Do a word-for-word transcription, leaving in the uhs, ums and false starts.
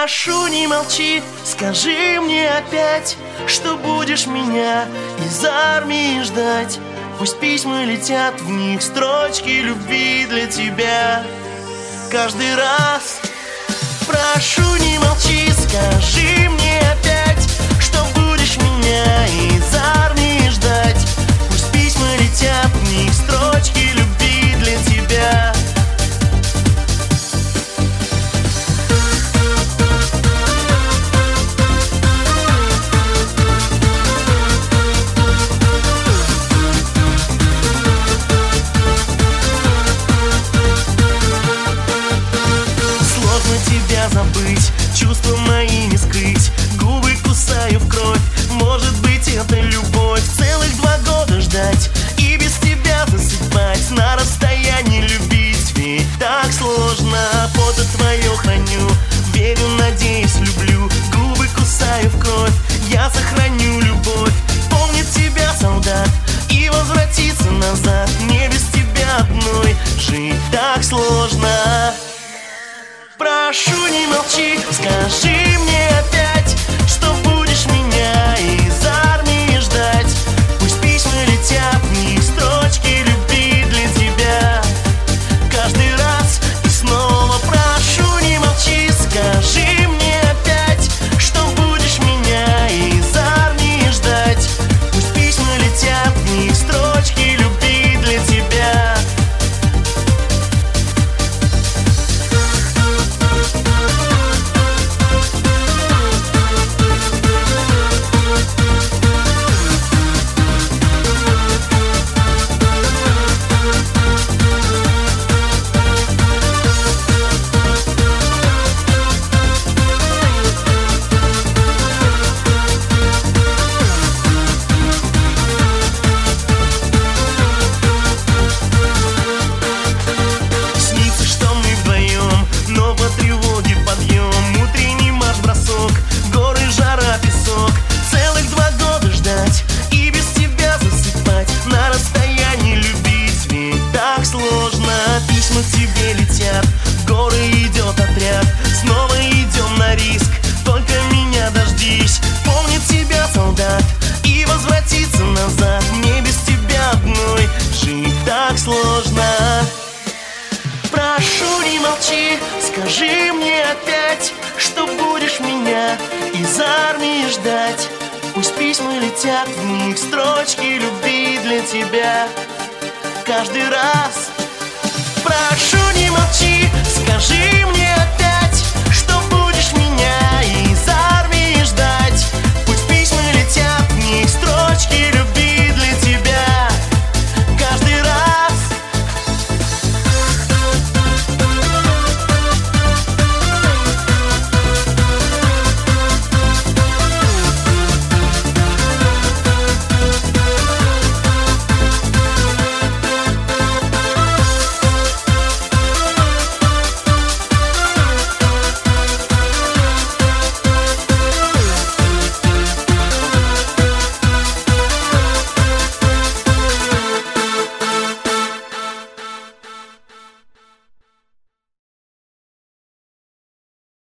Прошу, не молчи, скажи мне опять, что будешь меня из армии ждать. Пусть письма летят, в них строчки любви для тебя. Каждый раз прошу, не молчи, скажи мне опять, что будешь меня из армии ждать. Пусть письма летят, в них строчки любви для тебя. Тебя забыть, чувства мои не скрыть, губы кусаю в кровь, может быть это любовь. Целых два года ждать и без тебя засыпать, на расстоянии любить, ведь так сложно. Фото твое храню, верю, надеюсь, люблю, губы кусаю в кровь, я сохраню любовь. Помнит тебя солдат и возвратиться назад, мне без тебя одной жить так сложно. Прошу, не молчи, скажи мне опять, что будешь меня из армии ждать. Пусть письма летят, в них строчки любви для тебя. Каждый раз и снова прошу, не молчи, скажи мне опять, что будешь меня из армии ждать. Пусть письма летят, в них строчки любви для тебя. Письма к тебе летят, в горы идет отряд, снова идем на риск, только меня дождись. Помнит тебя солдат и возвратиться назад, мне без тебя одной жить так сложно. Прошу, не молчи, скажи мне опять, что будешь меня из армии ждать. Пусть письма летят, в них строчки любви для тебя. Каждый раз прошу, не молчи, скажи мне опять.